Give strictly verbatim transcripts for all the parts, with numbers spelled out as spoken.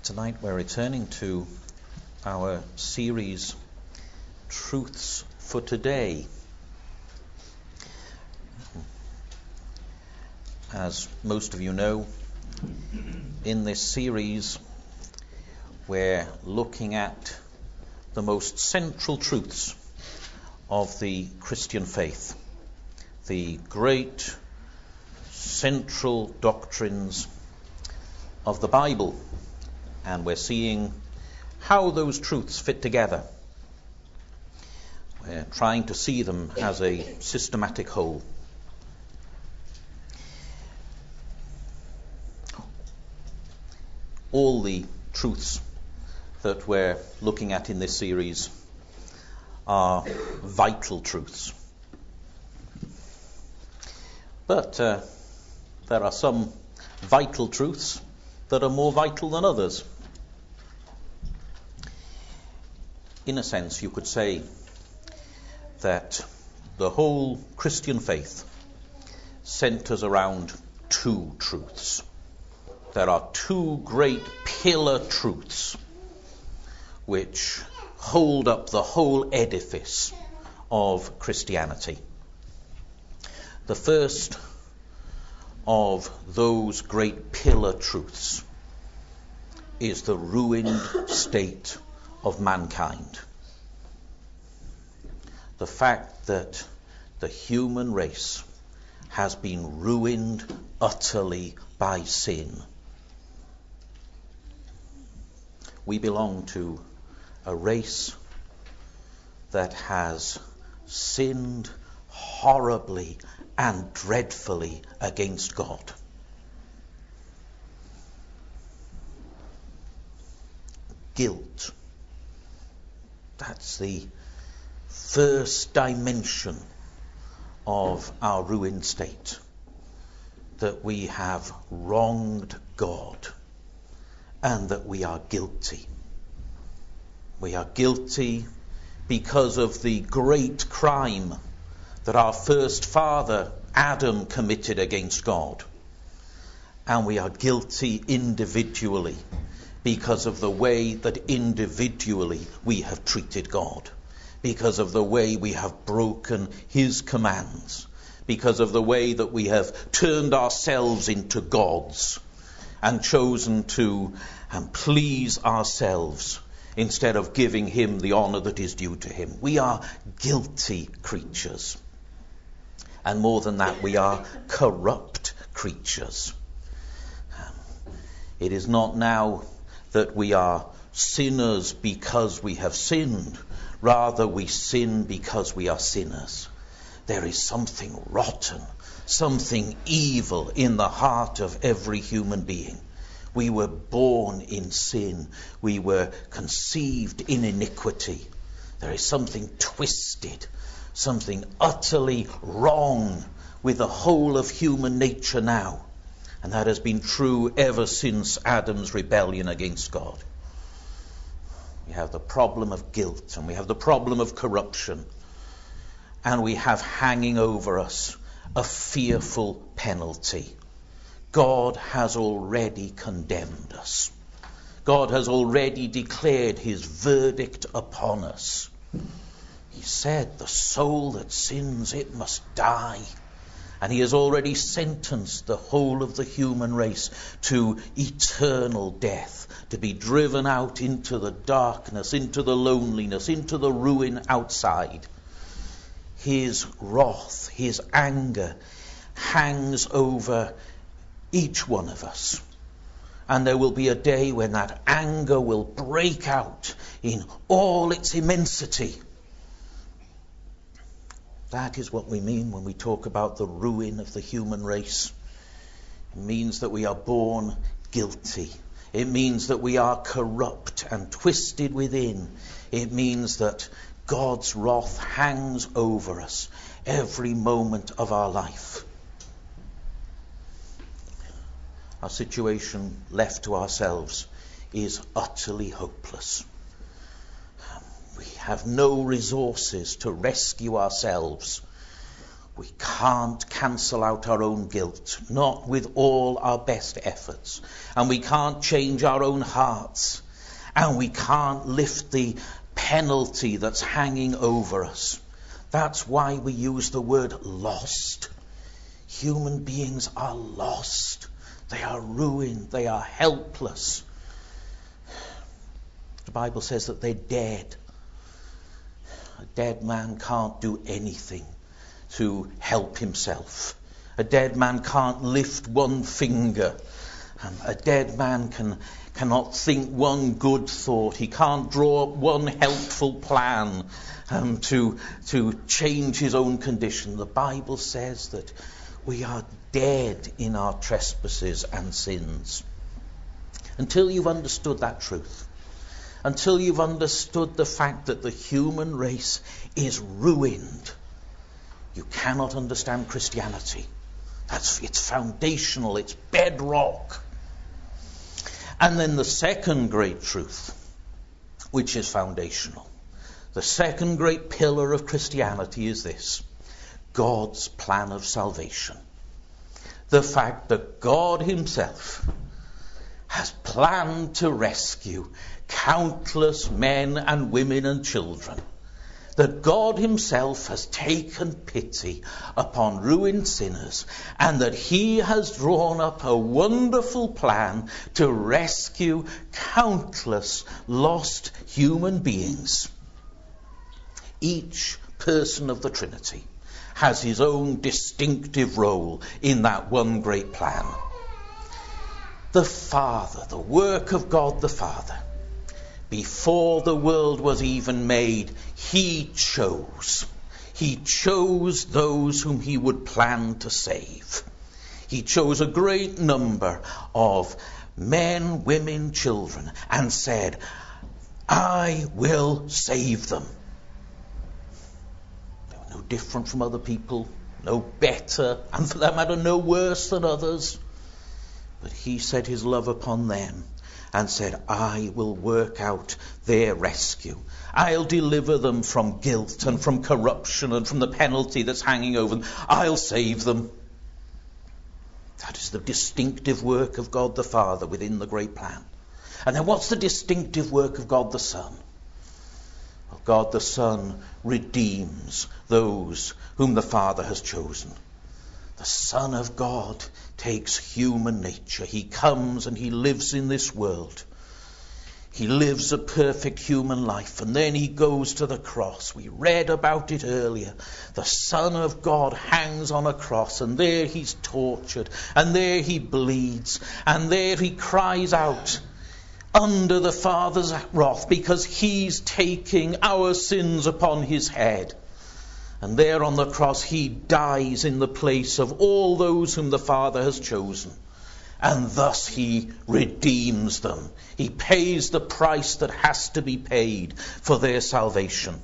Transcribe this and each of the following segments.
Tonight we're returning to our series, Truths for Today. As most of you know, in this series we're looking at the most central truths of the Christian faith, the great central doctrines of the Bible. And we're seeing how those truths fit together. We're trying to see them as a systematic whole. All the truths that we're looking at in this series are vital truths. But uh, there are some vital truths that are more vital than others. In a sense, you could say that the whole Christian faith centers around two truths. There are two great pillar truths which hold up the whole edifice of Christianity. The first of those great pillar truths is the ruined state of mankind. The fact that the human race has been ruined utterly by sin. We belong to a race that has sinned horribly and dreadfully against God. Guilt. That's the first dimension of our ruined state. That we have wronged God and that we are guilty. We are guilty because of the great crime that our first father, Adam, committed against God. And we are guilty individually because of the way that individually we have treated God, because of the way we have broken his commands, because of the way that we have turned ourselves into gods and chosen to um, please ourselves instead of giving him the honor that is due to him. We are guilty creatures. And more than that, we are corrupt creatures. Um, it is not now that we are sinners because we have sinned. Rather, we sin because we are sinners. There is something rotten, something evil in the heart of every human being. We were born in sin. We were conceived in iniquity. There is something twisted, something utterly wrong with the whole of human nature now. And that has been true ever since Adam's rebellion against God. We have the problem of guilt, and we have the problem of corruption, and we have hanging over us a fearful penalty. God has already condemned us. God has already declared his verdict upon us. He said, the soul that sins, it must die. And he has already sentenced the whole of the human race to eternal death, to be driven out into the darkness, into the loneliness, into the ruin outside. His wrath, his anger hangs over each one of us. And there will be a day when that anger will break out in all its immensity. That is what we mean when we talk about the ruin of the human race. It means that we are born guilty. It means that we are corrupt and twisted within. It means that God's wrath hangs over us every moment of our life. Our situation left to ourselves is utterly hopeless. We have no resources to rescue ourselves. We can't cancel out our own guilt, not with all our best efforts. And we can't change our own hearts. And we can't lift the penalty that's hanging over us. That's why we use the word lost. Human beings are lost. They are ruined. They are helpless. The Bible says that they're dead. A dead man can't do anything to help himself. A dead man can't lift one finger. Um, a dead man can cannot think one good thought. He can't draw up one helpful plan um, to to change his own condition. The Bible says that we are dead in our trespasses and sins. Until you've understood that truth, until you've understood the fact that the human race is ruined, you cannot understand Christianity. That's, it's foundational, it's bedrock. And then the second great truth, which is foundational, the second great pillar of Christianity is this: God's plan of salvation. The fact that God himself has planned to rescue countless men and women and children. That God himself has taken pity upon ruined sinners, and that he has drawn up a wonderful plan to rescue countless lost human beings. Each person of the Trinity has his own distinctive role in that one great plan. The Father, the work of God the Father, before the world was even made, he chose. He chose those whom he would plan to save. He chose a great number of men, women, children, and said, I will save them. They were no different from other people, no better, and for that matter, no worse than others. But he set his love upon them and said, I will work out their rescue. I'll deliver them from guilt and from corruption and from the penalty that's hanging over them. I'll save them. That is the distinctive work of God the Father within the great plan. And then what's the distinctive work of God the Son? Well, God the Son redeems those whom the Father has chosen. The Son of God takes human nature. He comes and he lives in this world. He lives a perfect human life, and then he goes to the cross. We read about it earlier. The Son of God hangs on a cross, and there he's tortured, and there he bleeds, and there he cries out under the Father's wrath because he's taking our sins upon his head. And there on the cross he dies in the place of all those whom the Father has chosen. And thus he redeems them. He pays the price that has to be paid for their salvation.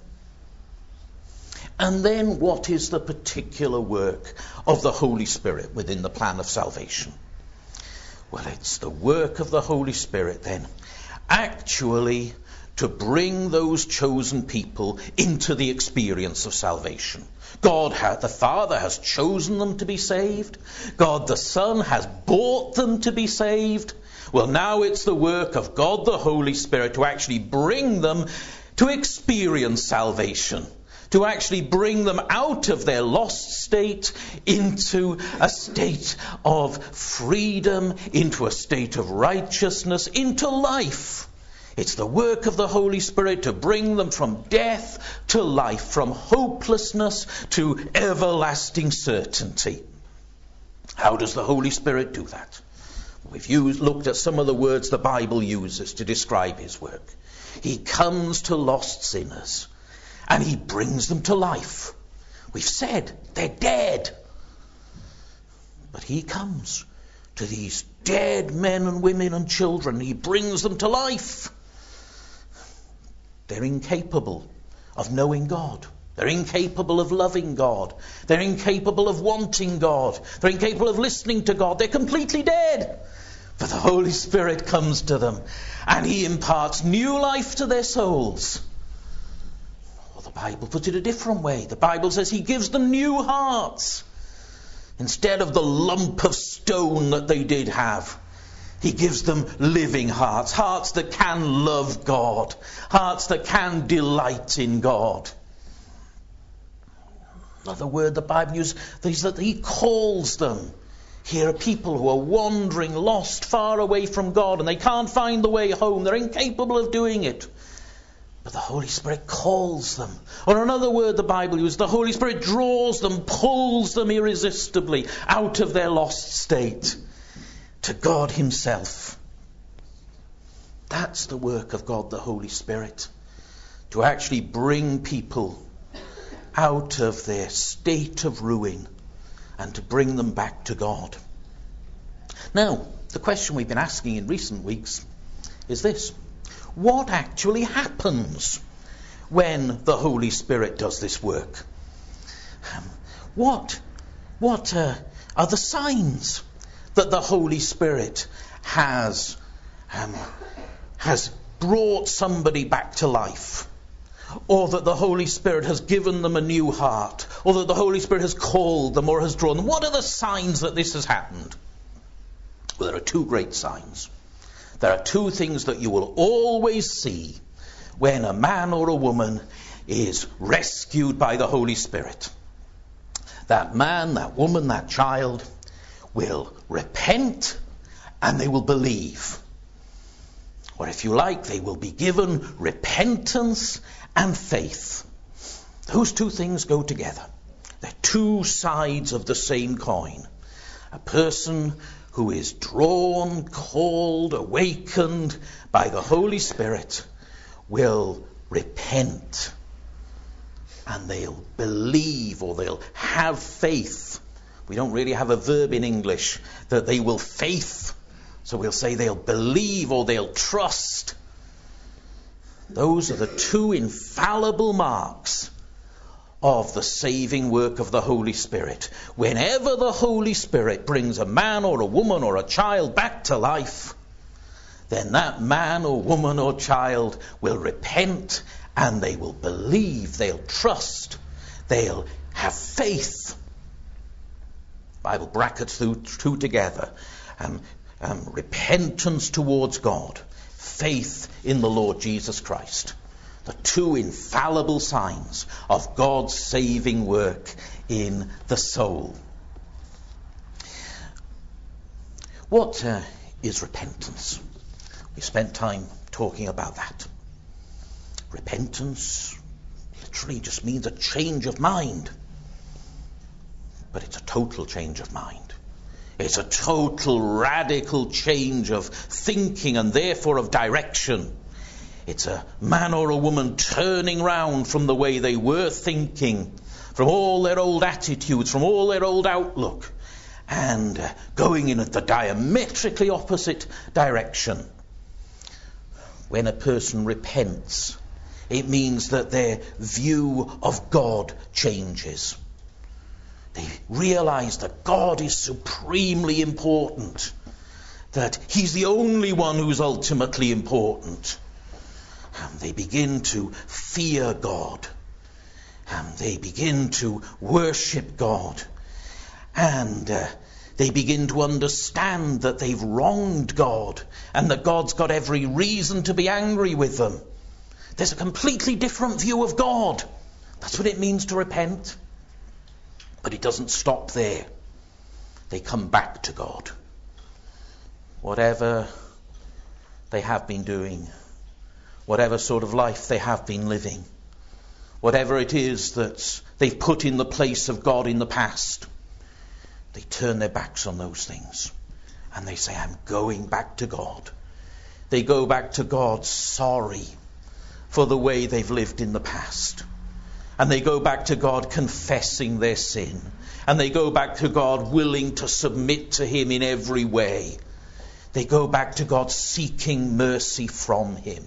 And then what is the particular work of the Holy Spirit within the plan of salvation? Well, it's the work of the Holy Spirit then actually to bring those chosen people into the experience of salvation. God, the Father, has chosen them to be saved. God the Son has bought them to be saved. Well, now it's the work of God the Holy Spirit to actually bring them to experience salvation, to actually bring them out of their lost state into a state of freedom, into a state of righteousness, into life. It's the work of the Holy Spirit to bring them from death to life, from hopelessness to everlasting certainty. How does the Holy Spirit do that? We've used, looked at some of the words the Bible uses to describe his work. He comes to lost sinners and he brings them to life. We've said they're dead. But he comes to these dead men and women and children. He brings them to life. They're incapable of knowing God. They're incapable of loving God. They're incapable of wanting God. They're incapable of listening to God. They're completely dead. But the Holy Spirit comes to them and he imparts new life to their souls. the Bible puts it a different way. The Bible says he gives them new hearts. Instead of the lump of stone that they did have, he gives them living hearts. Hearts that can love God. Hearts that can delight in God. Another word the Bible uses is that he calls them. Here are people who are wandering, lost, far away from God, and they can't find the way home. They're incapable of doing it. But the Holy Spirit calls them. Or another word the Bible uses, the Holy Spirit draws them, pulls them irresistibly out of their lost state to God himself. That's the work of God, the Holy Spirit. To actually bring people out of their state of ruin and to bring them back to God. Now, the question we've been asking in recent weeks is this. What actually happens when the Holy Spirit does this work? Um, what what uh, are the signs that the Holy Spirit has um, has brought somebody back to life? Or that the Holy Spirit has given them a new heart? Or that the Holy Spirit has called them or has drawn them? What are the signs that this has happened? Well, there are two great signs. There are two things that you will always see when a man or a woman is rescued by the Holy Spirit. That man, that woman, that child will repent and they will believe. Or if you like, they will be given repentance and faith. Those two things go together. They're two sides of the same coin. A person who is drawn, called, awakened by the Holy Spirit will repent and they'll believe, or they'll have faith. We don't really have a verb in English that they will faith, so we'll say they'll believe or they'll trust. Those are the two infallible marks of the saving work of the Holy Spirit. Whenever the Holy Spirit brings a man or a woman or a child back to life, then that man or woman or child will repent and they will believe, they'll trust, they'll have faith. The Bible brackets the two together. Um, um, repentance towards God, faith in the Lord Jesus Christ. The two infallible signs of God's saving work in the soul. What uh, is repentance? We spent time talking about that. Repentance literally just means a change of mind. But it's a total change of mind. It's a total, radical change of thinking and therefore of direction. It's a man or a woman turning round from the way they were thinking, from all their old attitudes, from all their old outlook, and uh, going in the diametrically opposite direction. When a person repents, it means that their view of God changes. They realize that God is supremely important, that he's the only one who's ultimately important. And they begin to fear God. And they begin to worship God. And uh, they begin to understand that they've wronged God and that God's got every reason to be angry with them. There's a completely different view of God. That's what it means to repent. But it doesn't stop there. They come back to God. Whatever they have been doing, whatever sort of life they have been living, whatever it is that they've put in the place of God in the past, they turn their backs on those things and they say, I'm going back to God. They go back to God sorry for the way they've lived in the past. And they go back to God confessing their sin. And they go back to God willing to submit to him in every way. They go back to God seeking mercy from him.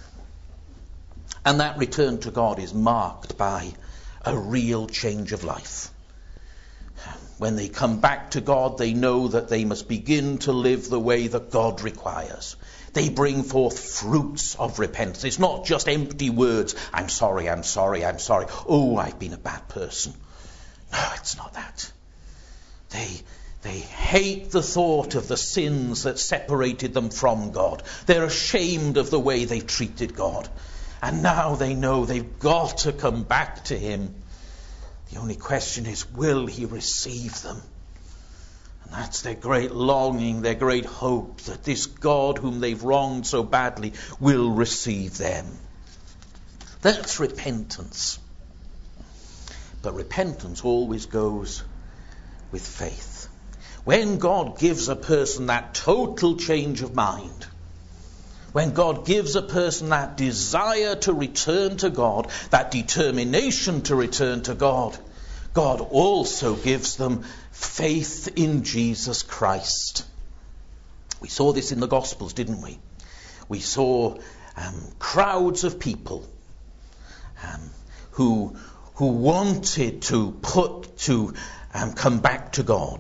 And that return to God is marked by a real change of life. when they come back to God, they know that they must begin to live the way that God requires. They bring forth fruits of repentance. It's not just empty words. I'm sorry, I'm sorry, I'm sorry. Oh, I've been a bad person. No, it's not that. They, they hate the thought of the sins that separated them from God. They're ashamed of the way they treated God. And now they know they've got to come back to him. The only question is, will he receive them? And that's their great longing, their great hope, that this God whom they've wronged so badly will receive them. That's repentance. But repentance always goes with faith. When God gives a person that total change of mind, when God gives a person that desire to return to God, that determination to return to God, God also gives them faith in Jesus Christ. We saw this in the Gospels, didn't we? We saw um, crowds of people um, who who wanted to put to um, come back to God.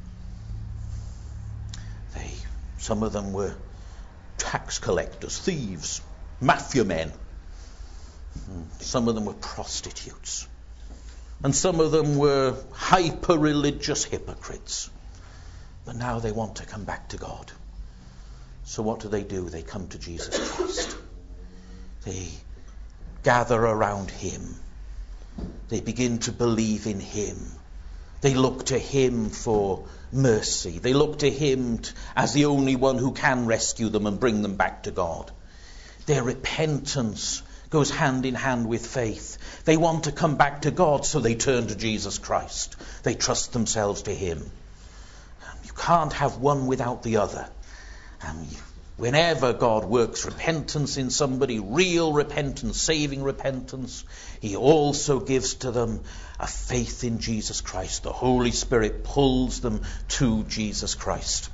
They, some of them were tax collectors, thieves, mafia men. Some of them were prostitutes. And some of them were hyper-religious hypocrites. But now they want to come back to God. So what do they do? They come to Jesus Christ. They gather around him. They begin to believe in him. They look to him for mercy. They look to him t- as the only one who can rescue them and bring them back to God. Their repentance goes hand in hand with faith. They want to come back to God, so they turn to Jesus Christ. They trust themselves to him. You can't have one without the other. And whenever God works repentance in somebody, real repentance, saving repentance, he also gives to them a faith in Jesus Christ. The Holy Spirit pulls them to Jesus Christ.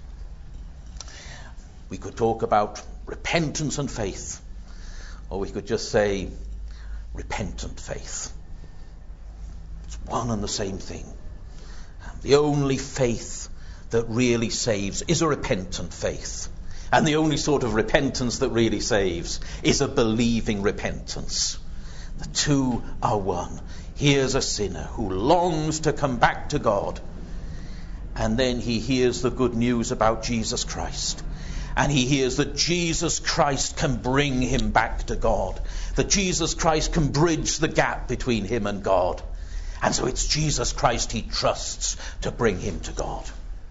We could talk about repentance and faith, or we could just say repentant faith. It's one and the same thing. The only faith that really saves is a repentant faith. And the only sort of repentance that really saves is a believing repentance. The two are one. Here's a sinner who longs to come back to God. And then he hears the good news about Jesus Christ. And he hears that Jesus Christ can bring him back to God. That Jesus Christ can bridge the gap between him and God. And so it's Jesus Christ he trusts to bring him to God.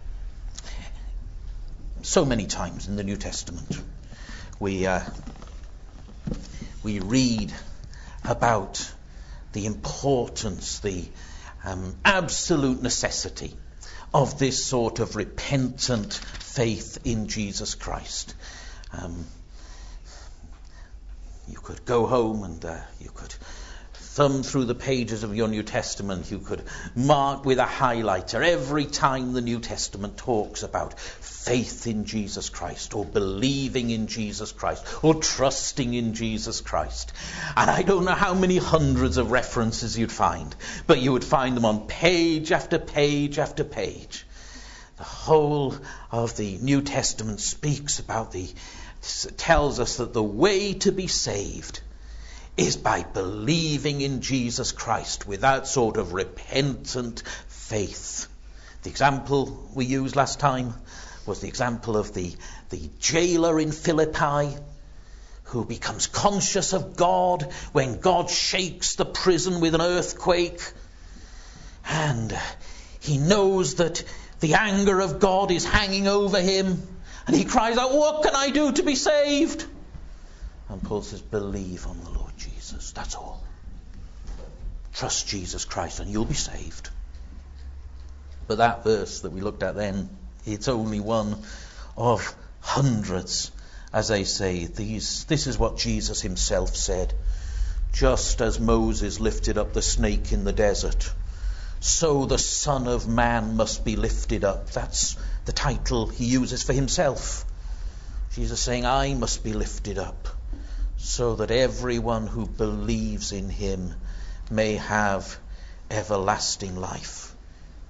So many times in the New Testament we uh, we read about the importance, the um, absolute necessity of this sort of repentant faith in Jesus Christ. Um, you could go home and uh, you could thumb through the pages of your New Testament. You could mark with a highlighter every time the New Testament talks about faith in Jesus Christ, or believing in Jesus Christ, or trusting in Jesus Christ. And I don't know how many hundreds of references you'd find, but you would find them on page after page after page. The whole of the New Testament speaks about the, tells us that the way to be saved is by believing in Jesus Christ with that sort of repentant faith. The example we used last time was the example of the, the jailer in Philippi who becomes conscious of God when God shakes the prison with an earthquake. And he knows that the anger of God is hanging over him. And he cries out, "What can I do to be saved?" And Paul says, "Believe on the Lord Jesus. That's all. Trust Jesus Christ and you'll be saved." But that verse that we looked at then, it's only one of hundreds. As I say, these, this is what Jesus himself said. Just as Moses lifted up the snake in the desert, so the Son of Man must be lifted up. That's the title he uses for himself. Jesus saying, I must be lifted up, so that everyone who believes in him may have everlasting life.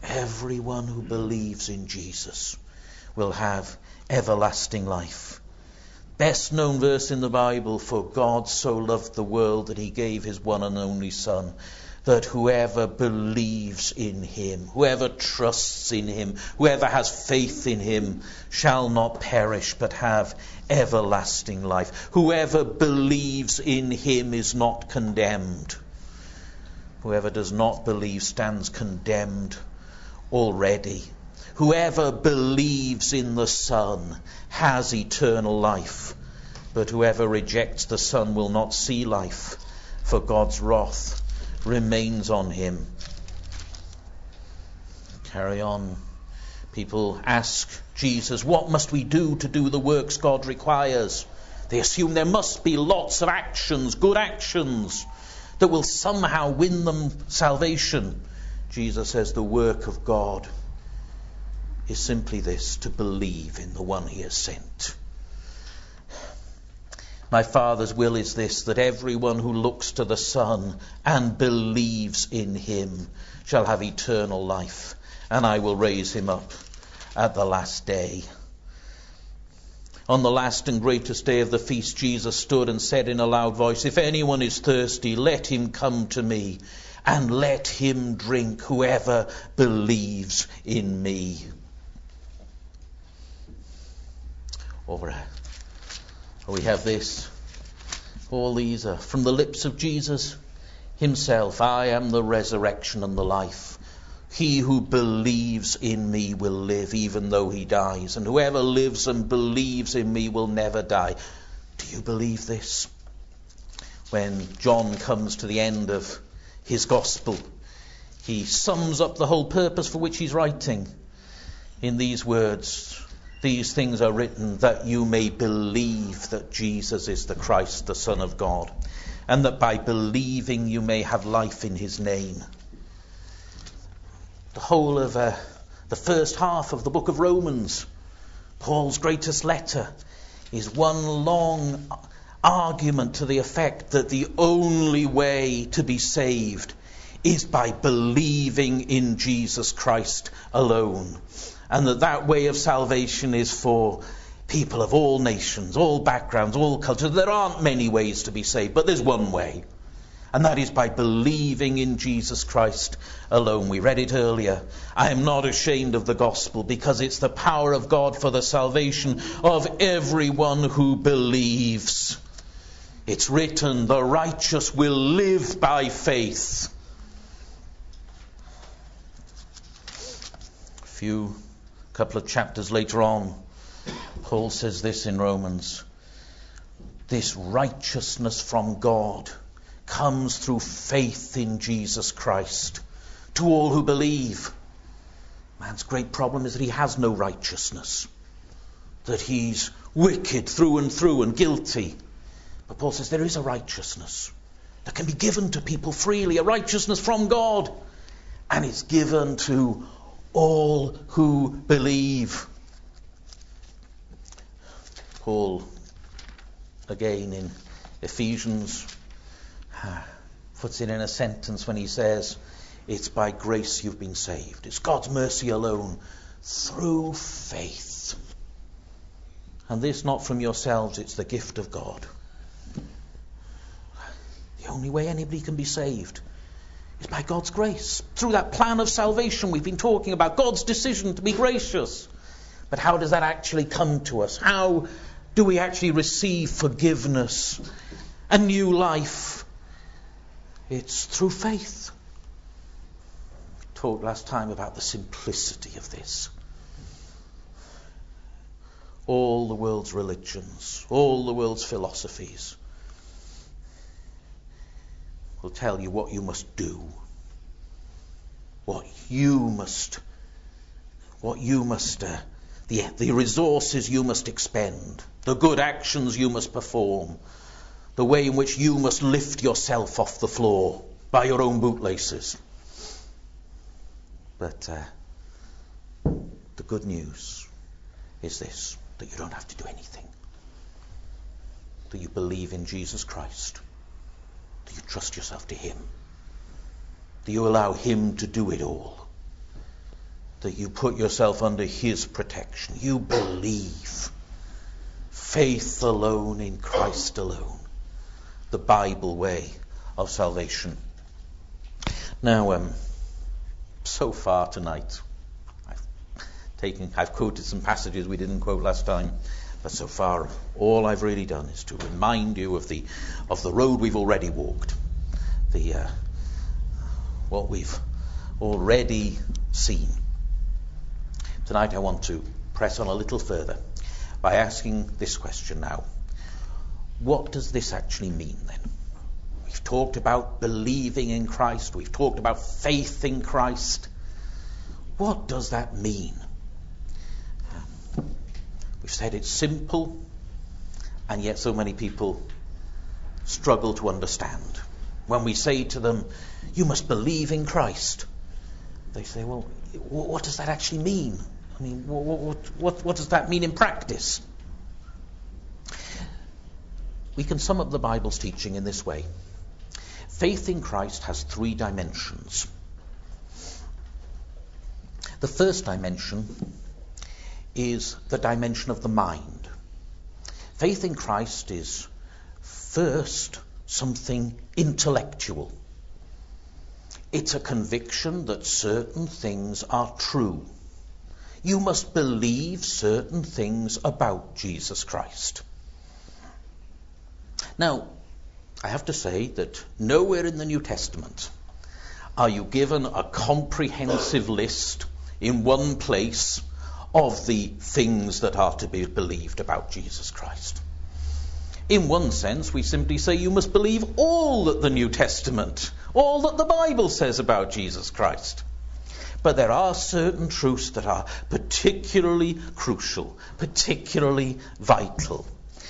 Everyone who believes in Jesus will have everlasting life. Best known verse in the Bible: for God so loved the world that he gave his one and only Son, that whoever believes in him, whoever trusts in him, whoever has faith in him, shall not perish but have everlasting life. Whoever believes in him is not condemned. Whoever does not believe stands condemned already. Whoever believes in the Son has eternal life, but whoever rejects the Son will not see life, for God's wrath remains on him. Carry on. People ask Jesus, what must we do to do the works God requires? They assume there must be lots of actions, good actions, that will somehow win them salvation. Jesus says the work of God is simply this: to believe in the one he has sent. My Father's will is this, that everyone who looks to the Son and believes in him shall have eternal life, and I will raise him up at the last day. On the last and greatest day of the feast, Jesus stood and said in a loud voice, if anyone is thirsty, let him come to me, and let him drink, whoever believes in me. Over we have this. All these are from the lips of Jesus himself. I am the resurrection and the life. He who believes in me will live even though he dies, and whoever lives and believes in me will never die. Do you believe this? When John comes to the end of his gospel, he sums up the whole purpose for which he's writing in these words: these things are written that you may believe that Jesus is the Christ, the Son of God, and that by believing you may have life in his name. The whole of uh, the first half of the book of Romans, Paul's greatest letter, is one long argument to the effect that the only way to be saved is by believing in Jesus Christ alone, and that that way of salvation is for people of all nations, all backgrounds, all cultures. There aren't many ways to be saved, but there's one way, and that is by believing in Jesus Christ alone. We read it earlier. I am not ashamed of the gospel, because it's the power of God for the salvation of everyone who believes. It's written, the righteous will live by faith. A few, couple of chapters later on, Paul says this in Romans: this righteousness from God comes through faith in Jesus Christ to all who believe. Man's great problem is that he has no righteousness, that he's wicked through and through and guilty. But Paul says there is a righteousness that can be given to people freely, a righteousness from God, and it's given to all who believe. Paul, again in Ephesians, puts it in a sentence when he says, it's by grace you've been saved. It's God's mercy alone, through faith. And this not from yourselves, it's the gift of God. The only way anybody can be saved is by God's grace, through that plan of salvation we've been talking about, God's decision to be gracious. But how does that actually come to us? How do we actually receive forgiveness, a new life? It's through faith. We talked last time about the simplicity of this. All the world's religions, all the world's philosophies will tell you what you must do, what you must, what you must, uh, the, the resources you must expend, the good actions you must perform, the way in which you must lift yourself off the floor by your own bootlaces. But uh, the good news is this, that you don't have to do anything. That you believe in Jesus Christ. That you trust yourself to him. That you allow him to do it all. that you put yourself under his protection. You believe. Faith alone in Christ alone. The Bible way of salvation. Now, um, so far tonight, I've taken, I've quoted some passages we didn't quote last time, but so far, all I've really done is to remind you of the of the road we've already walked, the uh, what we've already seen. Tonight, I want to press on a little further by asking this question now. What does this actually mean then? We've talked about believing in Christ. We've talked about faith in Christ. What does that mean? We've said it's simple, and yet so many people struggle to understand. When we say to them, you must believe in Christ, they say, well, what does that actually mean? I mean, what, what, what does that mean in practice? We can sum up the Bible's teaching in this way. Faith in Christ has three dimensions. The first dimension is the dimension of the mind. Faith in Christ is first something intellectual. It's a conviction that certain things are true. You must believe certain things about Jesus Christ. Now, I have to say that nowhere in the New Testament are you given a comprehensive list in one place of the things that are to be believed about Jesus Christ. In one sense, we simply say you must believe all that the New Testament, all that the Bible says about Jesus Christ. But there are certain truths that are particularly crucial, particularly vital.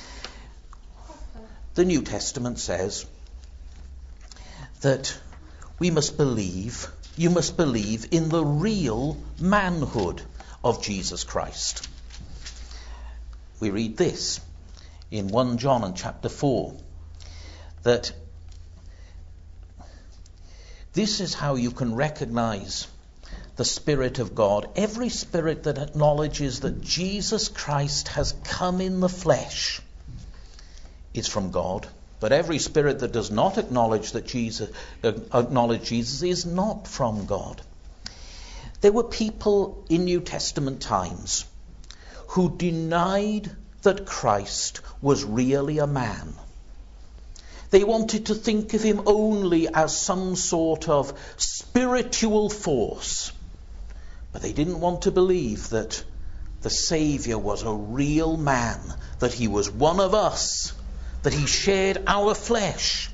The New Testament says that we must believe, you must believe in the real manhood of Jesus Christ. We read this in First John and chapter four, that this is how you can recognize the Spirit of God. Every spirit that acknowledges that Jesus Christ has come in the flesh is from God. But every spirit that does not acknowledge that Jesus acknowledge Jesus is not from God. There were people in New Testament times who denied that Christ was really a man. They wanted to think of him only as some sort of spiritual force. But they didn't want to believe that the Saviour was a real man, that he was one of us, that he shared our flesh.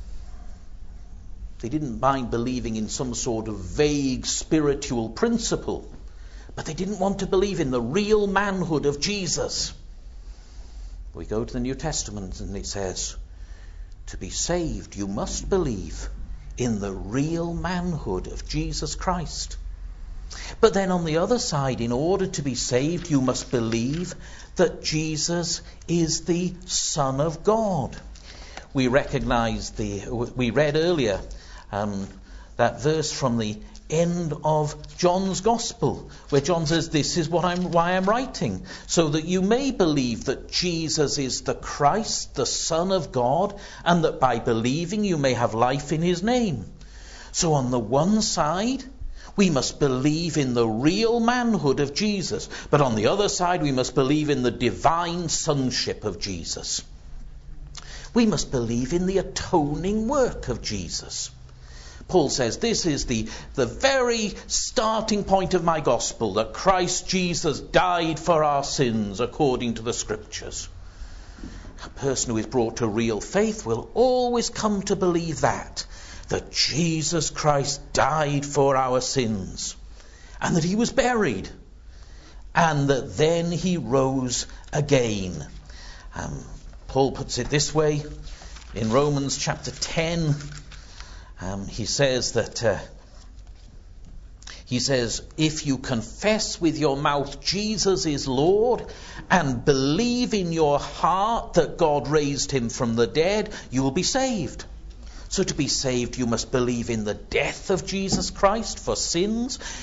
They didn't mind believing in some sort of vague spiritual principle, but they didn't want to believe in the real manhood of Jesus. We go to the New Testament and it says, to be saved, you must believe in the real manhood of Jesus Christ. But then on the other side, in order to be saved, you must believe that Jesus is the Son of God. We recognize the, we read earlier um, that verse from the end of John's Gospel, where John says, this is what I'm, why I'm writing, so that you may believe that Jesus is the Christ, the Son of God, and that by believing you may have life in his name. So on the one side, we must believe in the real manhood of Jesus. But on the other side, we must believe in the divine sonship of Jesus. We must believe in the atoning work of Jesus. Paul says, this is the, the very starting point of my gospel, that Christ Jesus died for our sins according to the Scriptures. A person who is brought to real faith will always come to believe that. That Jesus Christ died for our sins, and that he was buried, and that then he rose again. Um, Paul puts it this way in Romans chapter ten. Um, he says that uh, he says, if you confess with your mouth Jesus is Lord and believe in your heart that God raised him from the dead, you will be saved. So to be saved, you must believe in the death of Jesus Christ for sins,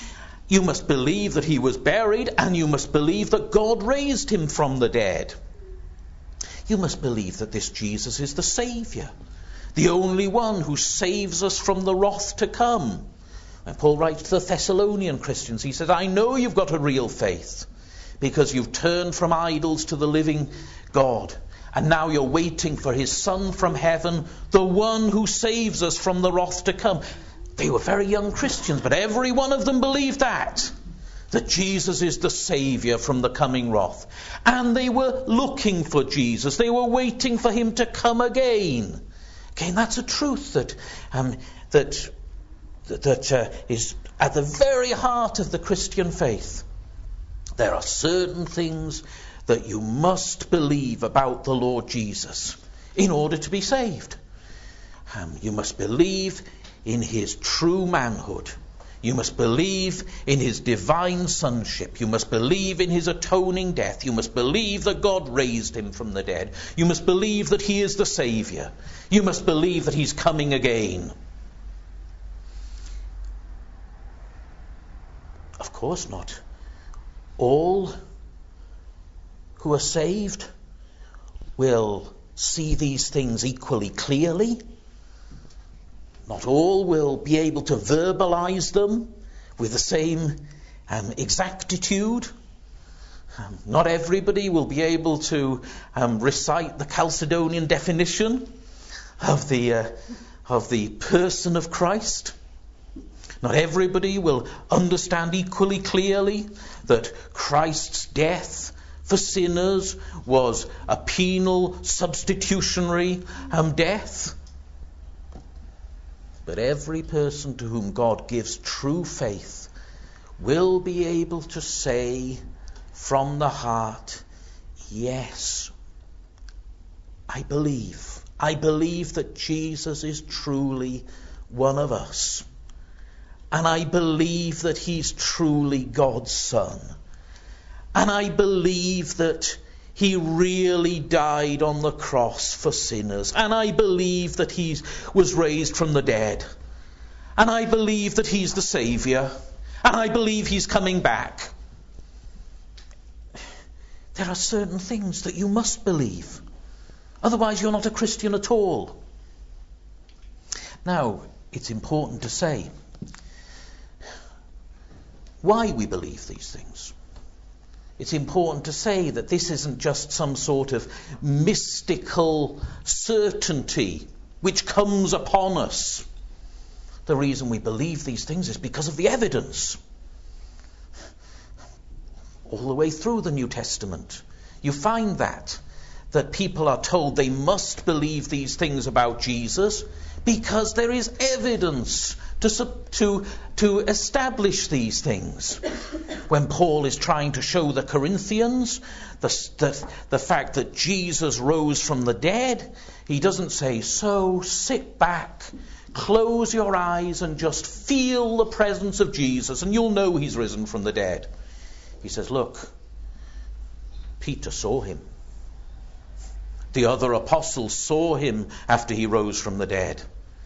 You must believe that he was buried, and you must believe that God raised him from the dead. You must believe that this Jesus is the Saviour, the only one who saves us from the wrath to come. When Paul writes to the Thessalonian Christians, he says, I know you've got a real faith because you've turned from idols to the living God. And now you're waiting for his Son from heaven, the one who saves us from the wrath to come. They were very young Christians, but every one of them believed that. That Jesus is the Saviour from the coming wrath. And they were looking for Jesus. They were waiting for him to come again. Again, that's a truth that um, that, that uh, is at the very heart of the Christian faith. There are certain things that you must believe about the Lord Jesus in order to be saved. Um, you must believe in his true manhood. You must believe in his divine sonship. You must believe in his atoning death. You must believe that God raised him from the dead. You must believe that he is the Saviour. You must believe that he's coming again. Of course not. All who are saved will see these things equally clearly. Not all will be able to verbalize them with the same um, exactitude. Um, not everybody will be able to um, recite the Chalcedonian definition of the uh, of the person of Christ. Not everybody will understand equally clearly that Christ's death for sinners was a penal, substitutionary um, death. But every person to whom God gives true faith will be able to say from the heart, yes, I believe. I believe that Jesus is truly one of us. And I believe that he's truly God's Son. And I believe that he really died on the cross for sinners. And I believe that he was raised from the dead. And I believe that he's the Saviour. And I believe he's coming back. There are certain things that you must believe. Otherwise you're not a Christian at all. Now, it's important to say why we believe these things. It's important to say that this isn't just some sort of mystical certainty which comes upon us. The reason we believe these things is because of the evidence. All the way through the New Testament, you find that, that people are told they must believe these things about Jesus because there is evidence to, to, to establish these things. When Paul is trying to show the Corinthians the, the, the fact that Jesus rose from the dead, he doesn't say, so sit back, close your eyes and just feel the presence of Jesus and you'll know he's risen from the dead. He says, look, Peter saw him. The other apostles saw him after he rose from the dead.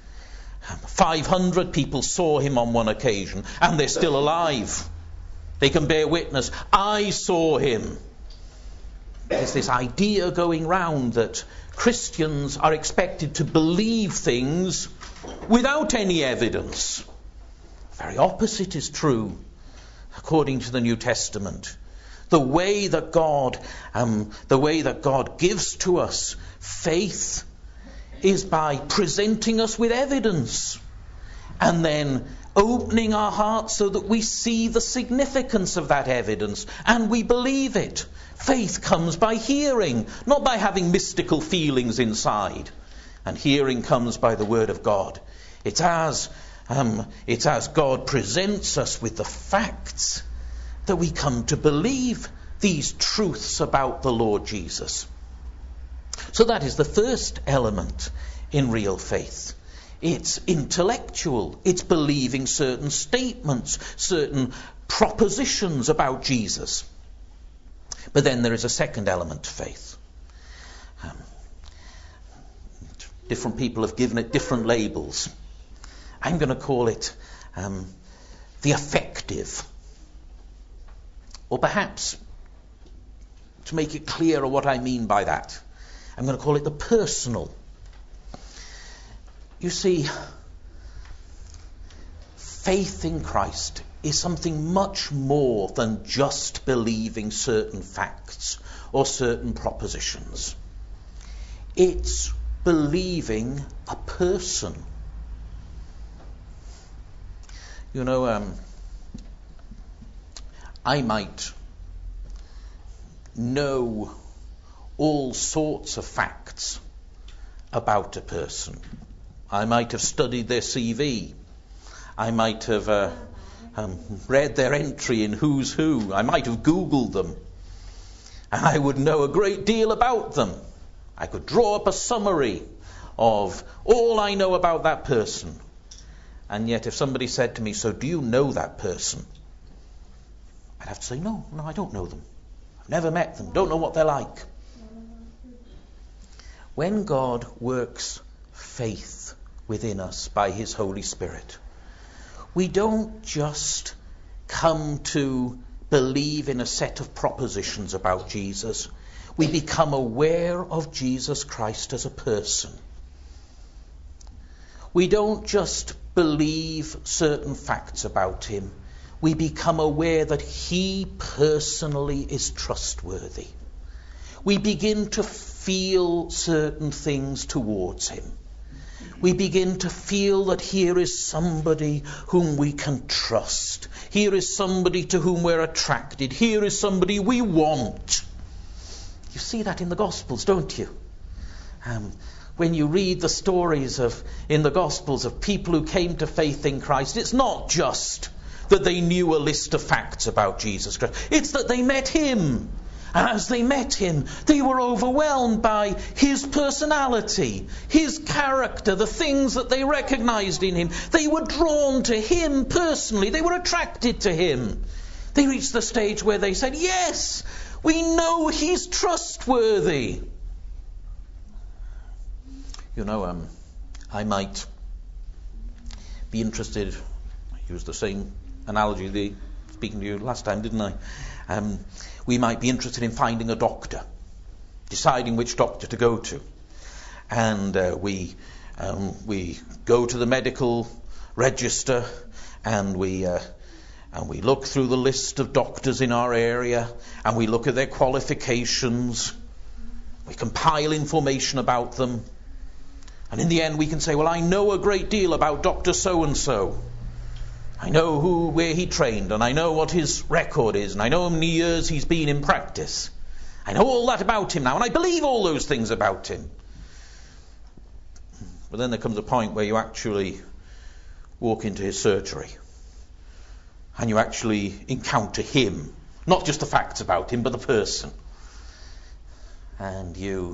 five hundred people saw him on one occasion, and they're still alive. They can bear witness. I saw him. There's this idea going round that Christians are expected to believe things without any evidence. The very opposite is true, according to the New Testament. The way that God, um, the way that God gives to us faith is by presenting us with evidence and then opening our hearts so that we see the significance of that evidence and we believe it. Faith comes by hearing, not by having mystical feelings inside. And hearing comes by the word of God. It's as, um, it's as God presents us with the facts that we come to believe these truths about the Lord Jesus. So that is the first element in real faith. It's intellectual. It's believing certain statements, certain propositions about Jesus. But then there is a second element to faith. Um, different people have given it different labels. I'm going to call it um, the affective Or perhaps, to make it clearer what I mean by that, I'm going to call it the personal. You see, faith in Christ is something much more than just believing certain facts or certain propositions. It's believing a person. You know, um, I might know all sorts of facts about a person. I might have studied their C V. I might have uh, um, read their entry in Who's Who. I might have Googled them. And I would know a great deal about them. I could draw up a summary of all I know about that person. And yet if somebody said to me, so do you know that person? I'd have to say, no, no, I don't know them. I've never met them, don't know what they're like. When God works faith within us by his Holy Spirit, we don't just come to believe in a set of propositions about Jesus. We become aware of Jesus Christ as a person. We don't just believe certain facts about him. We become aware that he personally is trustworthy. We begin to feel certain things towards him. We begin to feel that here is somebody whom we can trust. Here is somebody to whom we're attracted. Here is somebody we want. You see that in the Gospels, don't you? Um, when you read the stories of in the Gospels of people who came to faith in Christ, it's not just that they knew a list of facts about Jesus Christ. It's that they met him. And as they met him, they were overwhelmed by his personality, his character, the things that they recognized in him. They were drawn to him personally. They were attracted to him. They reached the stage where they said, yes, we know he's trustworthy. You know, um, I might be interested, I used the same analogy the, speaking to you last time, didn't I? Um, we might be interested in finding a doctor, deciding which doctor to go to. And uh, we um, we go to the medical register and we uh, and we look through the list of doctors in our area and we look at their qualifications. We compile information about them. And in the end we can say, well, I know a great deal about Doctor So-and-so. I know who, where he trained, and I know what his record is, and I know how many years he's been in practice. I know all that about him now, and I believe all those things about him. But then there comes a point where you actually walk into his surgery, and you actually encounter him, not just the facts about him, but the person. And you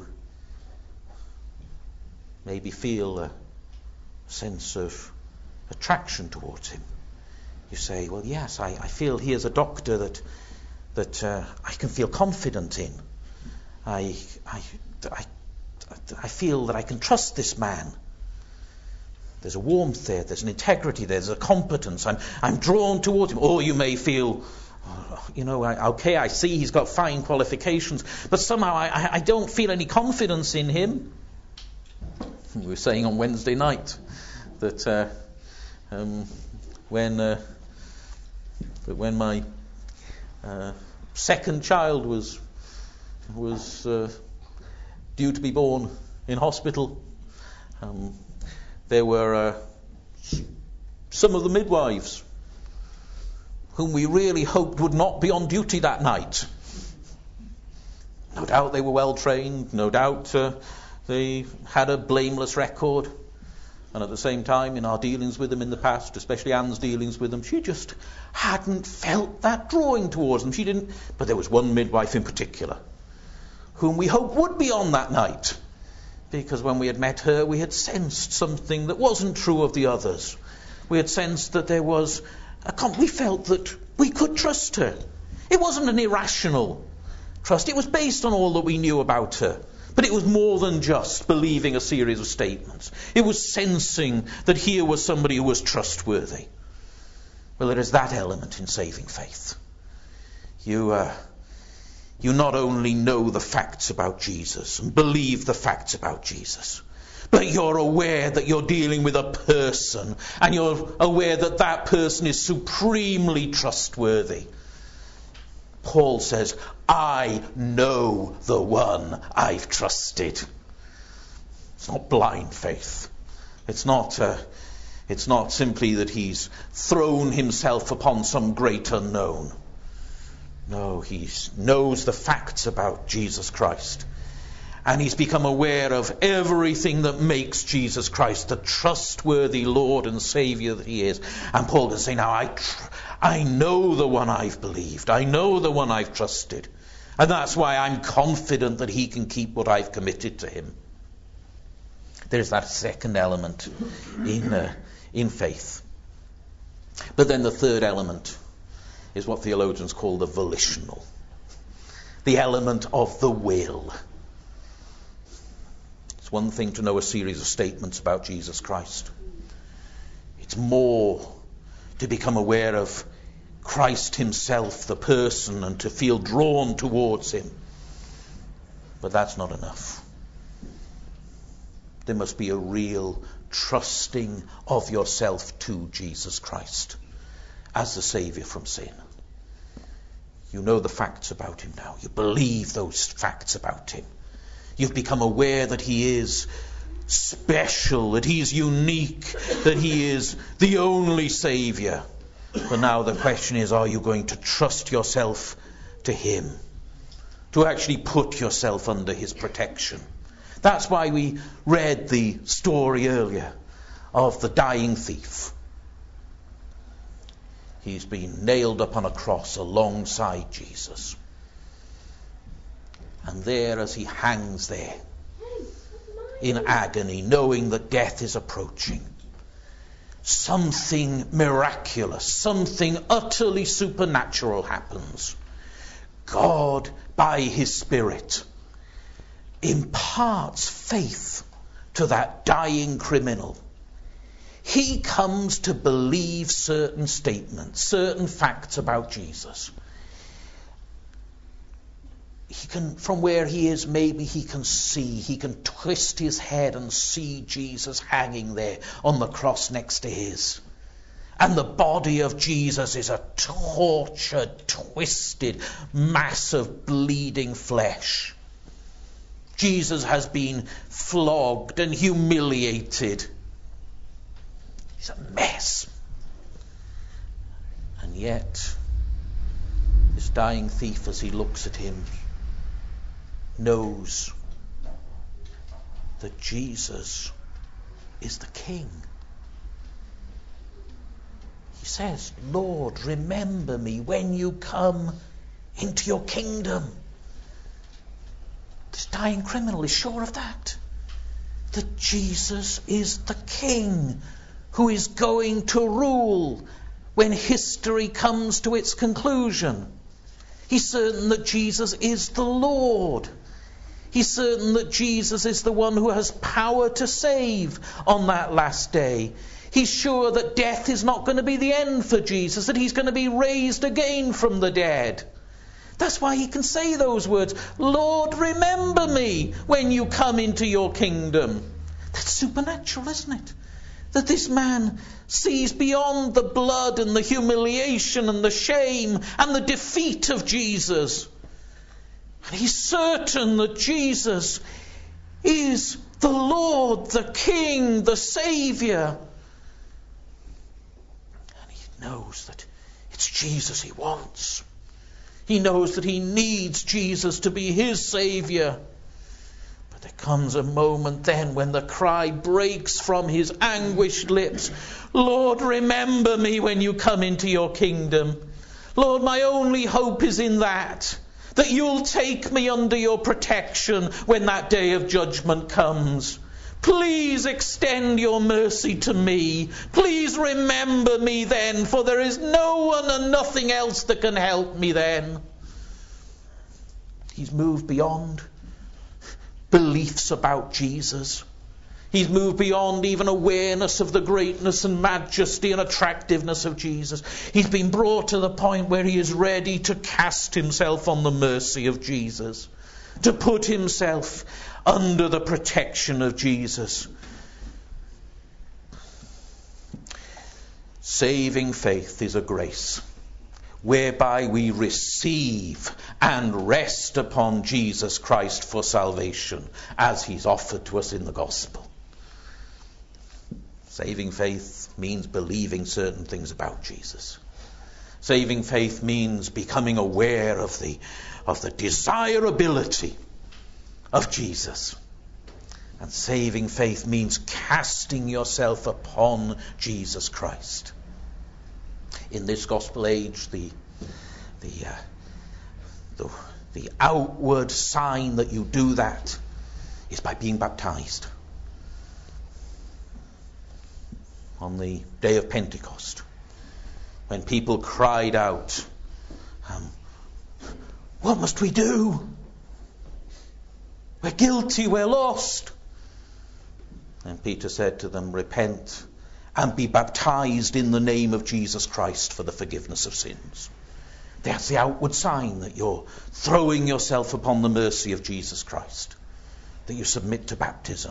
maybe feel a sense of attraction towards him. You say, well, yes, I, I feel he is a doctor that that uh, I can feel confident in. I, I, I, I feel that I can trust this man. There's a warmth there, there's an integrity there, there's a competence. I'm, I'm drawn towards him. Or you may feel, you know, I, okay, I see he's got fine qualifications, but somehow I, I don't feel any confidence in him. We were saying on Wednesday night that uh, um, when... Uh, But when my uh, second child was was uh, due to be born in hospital, um, there were uh, some of the midwives whom we really hoped would not be on duty that night. No doubt they were well trained. No doubt uh, they had a blameless record. And at the same time, in our dealings with them in the past, especially Anne's dealings with them, she just hadn't felt that drawing towards them. She didn't. But there was one midwife in particular whom we hoped would be on that night. Because when we had met her, we had sensed something that wasn't true of the others. We had sensed that there was a... We felt that we could trust her. It wasn't an irrational trust. It was based on all that we knew about her. But it was more than just believing a series of statements. It was sensing that here was somebody who was trustworthy. Well, there is that element in saving faith. You, uh, you not only know the facts about Jesus and believe the facts about Jesus, but you're aware that you're dealing with a person, and you're aware that that person is supremely trustworthy. Paul says, I know the one I've trusted. It's not blind faith. It's not, uh, it's not simply that he's thrown himself upon some great unknown. No, he knows the facts about Jesus Christ. And he's become aware of everything that makes Jesus Christ the trustworthy Lord and Saviour that he is. And Paul can say, now I, tr- I know the one I've believed. I know the one I've trusted. And that's why I'm confident that he can keep what I've committed to him. There's that second element in, uh, in faith. But then the third element is what theologians call the volitional. The element of the will. It's one thing to know a series of statements about Jesus Christ. It's more to become aware of Christ himself, the person, and to feel drawn towards him. But that's not enough. There must be a real trusting of yourself to Jesus Christ as the Saviour from sin. You know the facts about him now. You believe those facts about him. You've become aware that he is special, that he is unique, that he is the only Saviour. But now the question is, are you going to trust yourself to him? To actually put yourself under his protection? That's why we read the story earlier of the dying thief. He's been nailed up on a cross alongside Jesus. And there, as he hangs there in agony, knowing that death is approaching, something miraculous, something utterly supernatural happens. God, by his Spirit, imparts faith to that dying criminal. He comes to believe certain statements, certain facts about Jesus. He can, from where he is, maybe he can see, he can twist his head and see Jesus hanging there on the cross next to his. And the body of Jesus is a tortured, twisted mass of bleeding flesh. Jesus has been flogged and humiliated. He's a mess. And yet, this dying thief, as he looks at him, knows that Jesus is the King. He says, Lord, remember me when you come into your kingdom. This dying criminal is sure of that. That Jesus is the King who is going to rule when history comes to its conclusion. He's certain that Jesus is the Lord. He's certain that Jesus is the one who has power to save on that last day. He's sure that death is not going to be the end for Jesus, that he's going to be raised again from the dead. That's why he can say those words, Lord, remember me when you come into your kingdom. That's supernatural, isn't it? That this man sees beyond the blood and the humiliation and the shame and the defeat of Jesus. And he's certain that Jesus is the Lord, the King, the Saviour. And he knows that it's Jesus he wants. He knows that he needs Jesus to be his Saviour. But there comes a moment then when the cry breaks from his anguished lips, Lord, remember me when you come into your kingdom. Lord, my only hope is in that. That you'll take me under your protection when that day of judgment comes. Please extend your mercy to me. Please remember me then, for there is no one and nothing else that can help me then. He's moved beyond beliefs about Jesus. He's moved beyond even awareness of the greatness and majesty and attractiveness of Jesus. He's been brought to the point where he is ready to cast himself on the mercy of Jesus, to put himself under the protection of Jesus. Saving faith is a grace whereby we receive and rest upon Jesus Christ for salvation as he's offered to us in the gospel. Saving faith means believing certain things about Jesus. Saving faith means becoming aware of the, of the desirability of Jesus. And saving faith means casting yourself upon Jesus Christ. In this gospel age, the, the, uh, the, the outward sign that you do that is by being baptized. On the day of Pentecost, when people cried out, um, what must we do? We're guilty, we're lost. And Peter said to them, repent and be baptized in the name of Jesus Christ for the forgiveness of sins. That's the outward sign that you're throwing yourself upon the mercy of Jesus Christ, that you submit to baptism.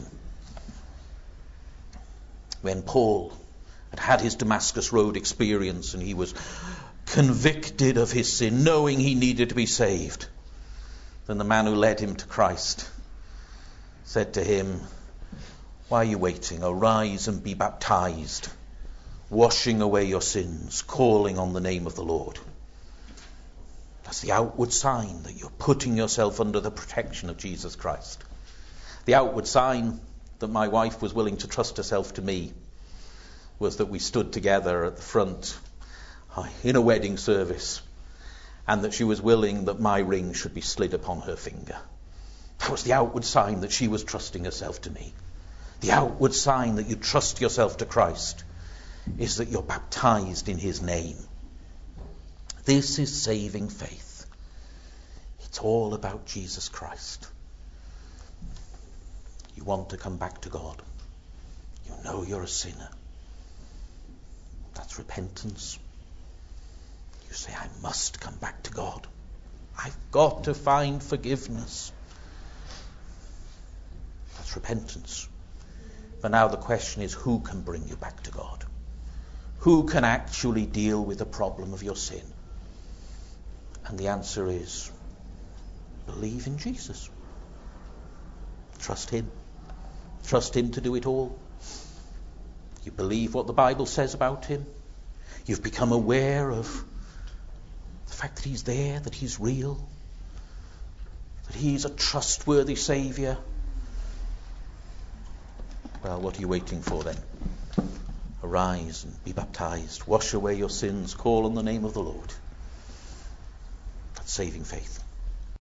When Paul had had his Damascus Road experience and he was convicted of his sin, knowing he needed to be saved, then the man who led him to Christ said to him, why are you waiting? Arise and be baptized, washing away your sins, calling on the name of the Lord. That's the outward sign that you're putting yourself under the protection of Jesus Christ. The outward sign that my wife was willing to trust herself to me was that we stood together at the front in a wedding service, and that she was willing that my ring should be slid upon her finger. That was the outward sign that she was trusting herself to me. The outward sign that you trust yourself to Christ is that you're baptized in his name. This is saving faith. It's all about Jesus Christ. You want to come back to God. You know you're a sinner. That's repentance. You say, I must come back to God. I've got to find forgiveness. That's repentance. But now the question is, who can bring you back to God? Who can actually deal with the problem of your sin? And the answer is, believe in Jesus. Trust him. Trust him to do it all. You believe what the Bible says about him. You've become aware of the fact that he's there, that he's real, that he's a trustworthy Saviour. Well, what are you waiting for then? Arise and be baptized. Wash away your sins. Call on the name of the Lord. That's saving faith.